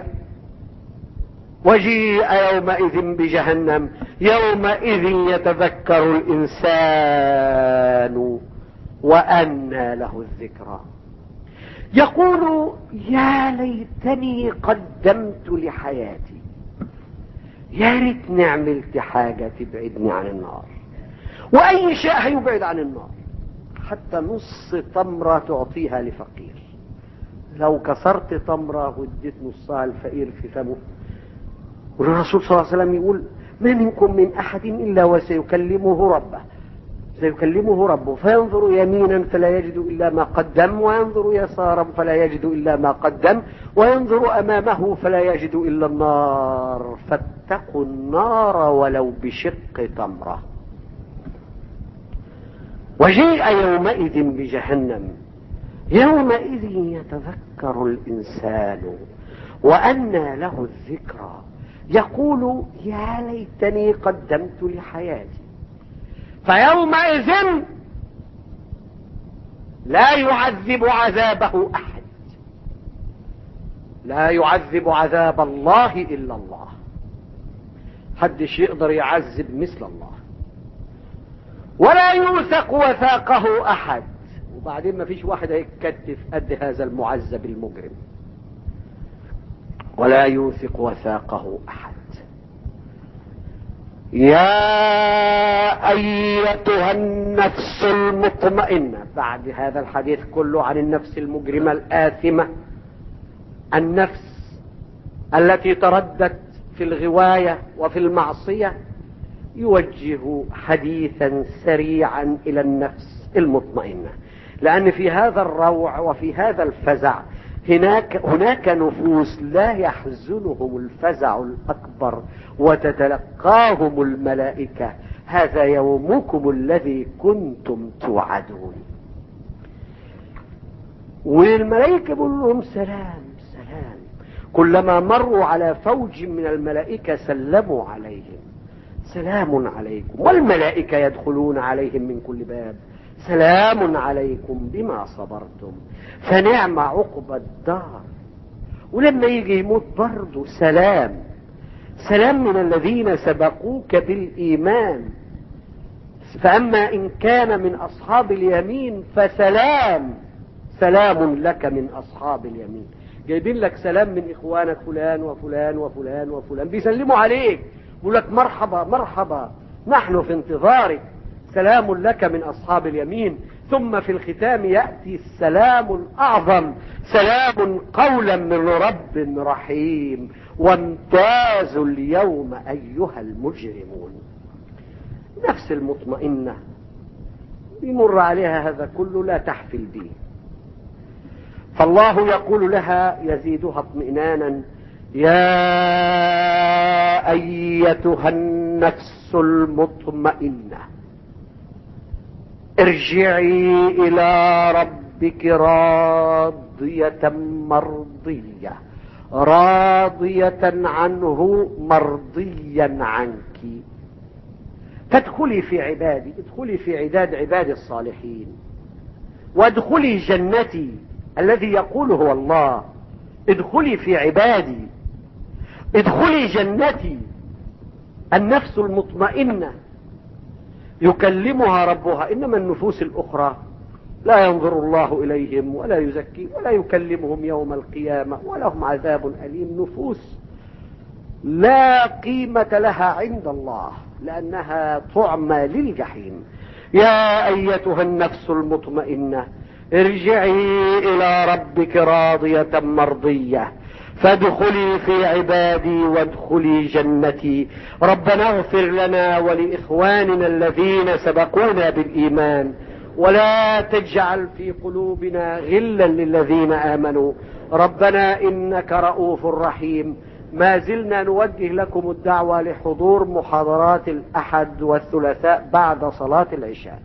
وجيء يومئذ بجهنم يومئذ يتذكر الإنسان وأنى له الذكرى. يقول يا ليتني قدمت لحياتي، يا ريتني عملت حاجة تبعدني عن النار. وأي شيء هيبعد عن النار، حتى نص تمرة تعطيها لفقير. لو كسرت تمرة واديت نصها الفقير في فمه. والرسول صلى الله عليه وسلم يقول ما منكم من أحد إلا وسيكلمه ربه سيكلمه ربه فينظر يمينا فلا يجد إلا ما قدم، وينظر يسارا فلا يجد إلا ما قدم، وينظر أمامه فلا يجد إلا النار. فاتقوا النار ولو بشق تمرة. وجيء يومئذ بجهنم يومئذ يتذكر الإنسان وأنى له الذكرى. يقول يا ليتني قدمت لحياتي. فيومئذ لا يعذب عذابه أحد، لا يعذب عذاب الله إلا الله. حدش يقدر يعذب مثل الله، ولا يوثق وثاقه أحد. وبعدين ما فيش واحد هيتكتف قد هذا المعذب المجرم. ولا يوثق وثاقه أحد. يا أيتها النفس المطمئنة، بعد هذا الحديث كله عن النفس المجرمة الآثمة، النفس التي تردت في الغواية وفي المعصية، يوجه حديثا سريعا إلى النفس المطمئنة. لأن في هذا الروع وفي هذا الفزع هناك, هناك نفوس لا يحزنهم الفزع الأكبر وتتلقاهم الملائكة هذا يومكم الذي كنتم توعدون. والملائكة يقول لهم سلام سلام. كلما مروا على فوج من الملائكة سلموا عليهم سلام عليكم. والملائكة يدخلون عليهم من كل باب سلام عليكم بما صبرتم فنعم عقبى الدار. ولما يجي يموت برضه سلام سلام من الذين سبقوك بالإيمان. فأما إن كان من أصحاب اليمين فسلام سلام لك من أصحاب اليمين. جايبين لك سلام من إخوانك فلان وفلان وفلان وفلان، بيسلموا عليك، يقول لك مرحبا مرحبا، نحن في انتظارك، سلام لك من أصحاب اليمين. ثم في الختام يأتي السلام الأعظم، سلام قولا من رب رحيم، وامتازوا اليوم أيها المجرمون. نفس المطمئنة يمر عليها هذا كله لا تحفل به، فالله يقول لها يزيدها اطمئنانا: يا أيتها النفس المطمئنة ارجعي إلى ربك راضية مرضية، راضية عنه مرضيا عنك، فادخلي في عبادي، ادخلي في عداد عبادي الصالحين، وادخلي جنتي الذي يقول هو الله، ادخلي في عبادي، ادخلي جنتي. النفس المطمئنة يكلمها ربها، إنما النفوس الأخرى لا ينظر الله إليهم ولا يزكي ولا يكلمهم يوم القيامة ولهم عذاب أليم. نفوس لا قيمة لها عند الله لأنها طعمى للجحيم. يا أيتها النفس المطمئنة ارجعي إلى ربك راضية مرضية، فادخلي في عبادي وادخلي جنتي. ربنا اغفر لنا ولإخواننا الذين سبقونا بالإيمان، ولا تجعل في قلوبنا غلا للذين آمنوا، ربنا إنك رؤوف رحيم. ما زلنا نوجه لكم الدعوة لحضور محاضرات الأحد والثلاثاء بعد صلاة العشاء.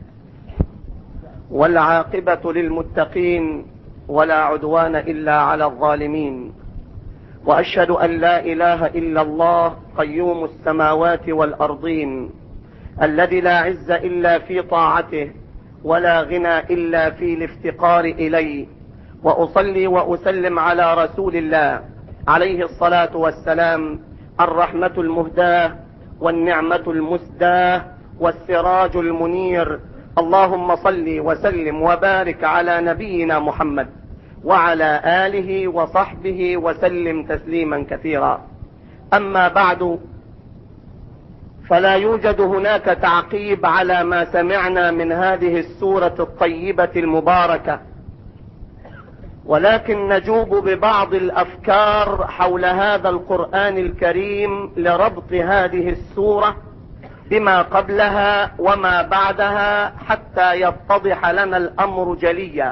والعاقبة للمتقين ولا عدوان إلا على الظالمين، وأشهد أن لا إله إلا الله قيوم السماوات والأرضين، الذي لا عز إلا في طاعته ولا غنى إلا في الافتقار إليه، وأصلي وأسلم على رسول الله عليه الصلاة والسلام، الرحمة المهداة والنعمة المسداة والسراج المنير. اللهم صل وسلم وبارك على نبينا محمد وعلى آله وصحبه وسلم تسليما كثيرا. أما بعد، فلا يوجد هناك تعقيب على ما سمعنا من هذه السورة الطيبة المباركة، ولكن نجوب ببعض الأفكار حول هذا القرآن الكريم لربط هذه السورة بما قبلها وما بعدها حتى يتضح لنا الأمر جليا.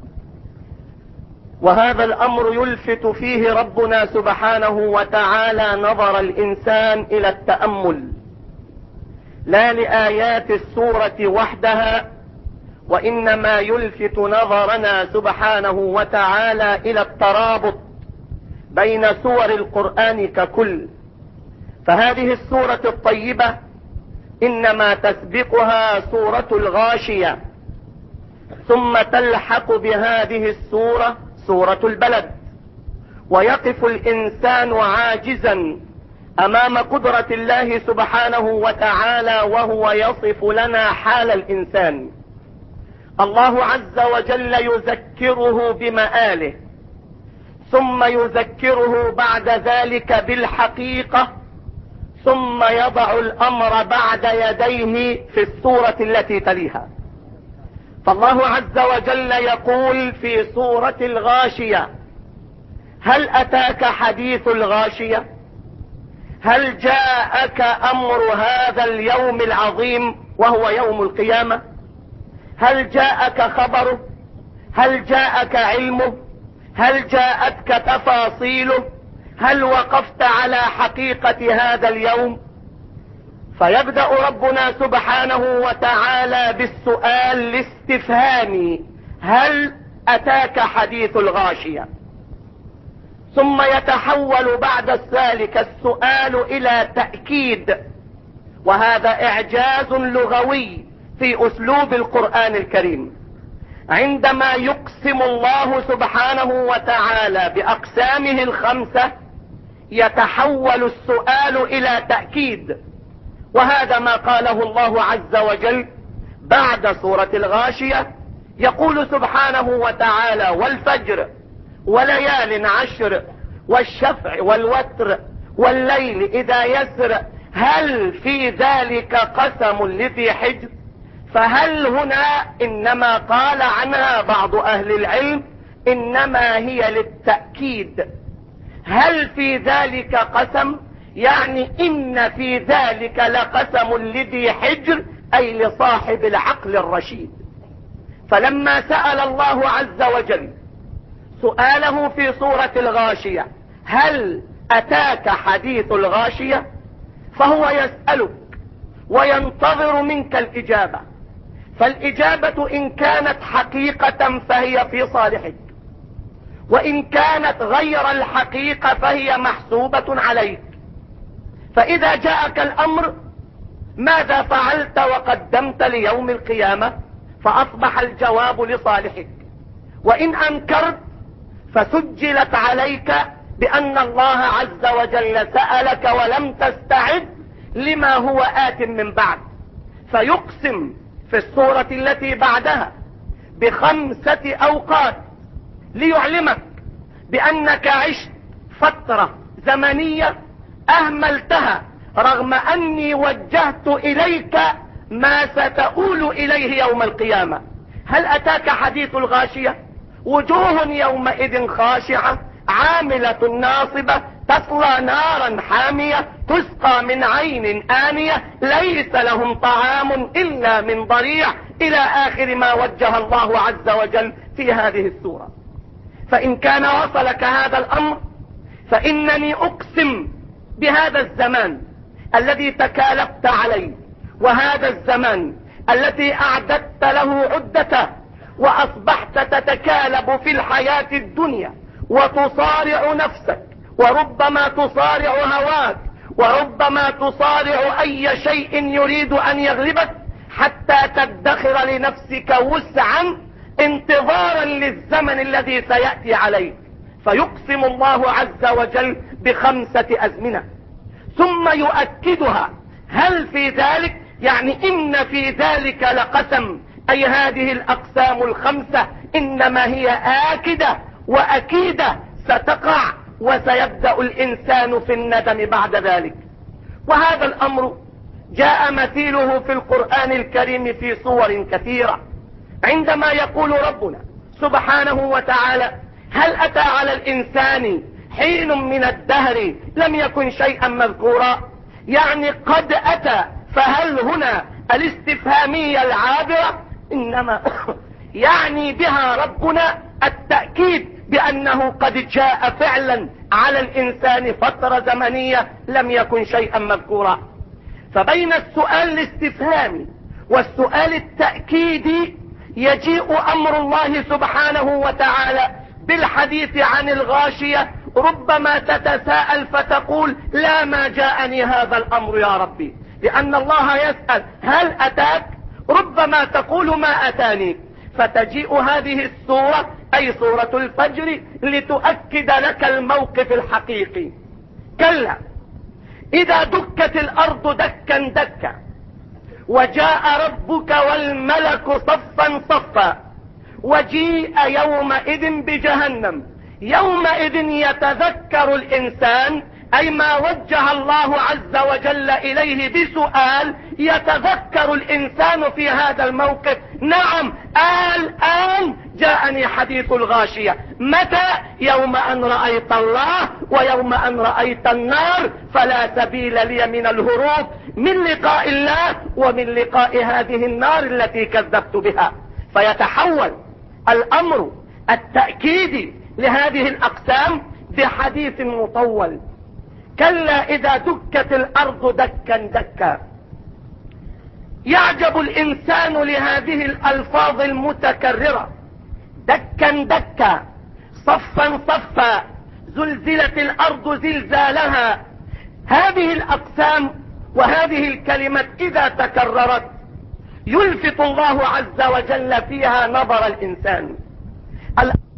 وهذا الأمر يلفت فيه ربنا سبحانه وتعالى نظر الإنسان إلى التأمل، لا لآيات السورة وحدها، وإنما يلفت نظرنا سبحانه وتعالى إلى الترابط بين سور القرآن ككل. فهذه السورة الطيبة إنما تسبقها سورة الغاشية، ثم تلحق بهذه السورة سورة البلد، ويقف الإنسان عاجزا أمام قدرة الله سبحانه وتعالى وهو يصف لنا حال الإنسان. الله عز وجل يذكره بمآله، ثم يذكره بعد ذلك بالحقيقة، ثم يضع الأمر بعد يديه في السورة التي تليها. فالله عز وجل يقول في سورة الغاشية: هل أتاك حديث الغاشية؟ هل جاءك أمر هذا اليوم العظيم وهو يوم القيامة؟ هل جاءك خبره؟ هل جاءك علمه؟ هل جاءتك تفاصيله؟ هل وقفت على حقيقة هذا اليوم؟ فيبدأ ربنا سبحانه وتعالى بالسؤال الاستفهامي: هل أتاك حديث الغاشية؟ ثم يتحول بعد ذلك السؤال إلى تأكيد، وهذا إعجاز لغوي في أسلوب القرآن الكريم. عندما يقسم الله سبحانه وتعالى بأقسامه الخمسة يتحول السؤال إلى تأكيد، وهذا ما قاله الله عز وجل بعد سورة الغاشية: يقول سبحانه وتعالى: والفجر وليال عشر والشفع والوتر والليل إذا يسر هل في ذلك قسم لذي حجر. فهل هنا إنما قال عنها بعض أهل العلم إنما هي للتأكيد. هل في ذلك قسم يعني إن في ذلك لقسم لذي حجر، أي لصاحب العقل الرشيد. فلما سأل الله عز وجل سؤاله في سورة الغاشية: هل أتاك حديث الغاشية، فهو يسألك وينتظر منك الإجابة. فالإجابة إن كانت حقيقة فهي في صالحك، وإن كانت غير الحقيقة فهي محسوبة عليك. فإذا جاءك الأمر ماذا فعلت وقدمت ليوم القيامة، فأصبح الجواب لصالحك. وإن أنكرت فسجلت عليك بأن الله عز وجل سألك ولم تستعد لما هو آت من بعد. فيقسم في السورة التي بعدها بخمسة أوقات ليعلمك بأنك عشت فترة زمنية أهملتها، رغم أني وجهت إليك ما ستؤول إليه يوم القيامة. هل أتاك حديث الغاشية؟ وجوه يومئذ خاشعة عاملة ناصبة تصلى نارا حامية تسقى من عين آنية ليس لهم طعام إلا من ضريع، إلى آخر ما وجه الله عز وجل في هذه السورة. فإن كان وصلك هذا الأمر فإنني أقسم بهذا الزمان الذي تكالبت عليه، وهذا الزمان الذي أعددت له عدته، وأصبحت تتكالب في الحياة الدنيا وتصارع نفسك، وربما تصارع هواك، وربما تصارع أي شيء يريد أن يغلبك، حتى تدخر لنفسك وسعا انتظارا للزمن الذي سيأتي عليك. فيقسم الله عز وجل بخمسة أزمنة ثم يؤكدها. هل في ذلك يعني إن في ذلك لقسم، أي هذه الأقسام الخمسة إنما هي آكدة وأكيدة ستقع، وسيبدأ الإنسان في الندم بعد ذلك. وهذا الأمر جاء مثيله في القرآن الكريم في صور كثيرة، عندما يقول ربنا سبحانه وتعالى: هل أتى على الإنسان حين من الدهر لم يكن شيئا مذكورا. يعني قد أتى، فهل هنا الاستفهامية العابرة إنما يعني بها ربنا التأكيد بأنه قد جاء فعلا على الإنسان فترة زمنية لم يكن شيئا مذكورا. فبين السؤال الاستفهامي والسؤال التأكيدي يجيء أمر الله سبحانه وتعالى بالحديث عن الغاشية. ربما تتساءل فتقول: لا، ما جاءني هذا الأمر يا ربي، لأن الله يسأل: هل أتاك؟ ربما تقول: ما أتاني. فتجيء هذه السورة أي سورة الفجر لتؤكد لك الموقف الحقيقي. كلا إذا دكت الأرض دكا دكا وجاء ربك والملك صفا صفا وجيء يومئذ بجهنم. يومئذ يتذكر الإنسان، أي ما وجه الله عز وجل إليه بسؤال يتذكر الإنسان في هذا الموقف: نعم، الآن جاءني حديث الغاشية. متى؟ يوم أن رأيت الله ويوم أن رأيت النار، فلا سبيل لي من الهروب من لقاء الله ومن لقاء هذه النار التي كذبت بها. فيتحول الأمر التأكيدي لهذه الأقسام بحديث مطول. كلا إذا دكت الأرض دكا دكا. يعجب الإنسان لهذه الألفاظ المتكررة: دكا دكا، صفا صفا، زلزلت الأرض زلزالها. هذه الأقسام وهذه الكلمات إذا تكررت يلفت الله عز وجل فيها نظر الإنسان.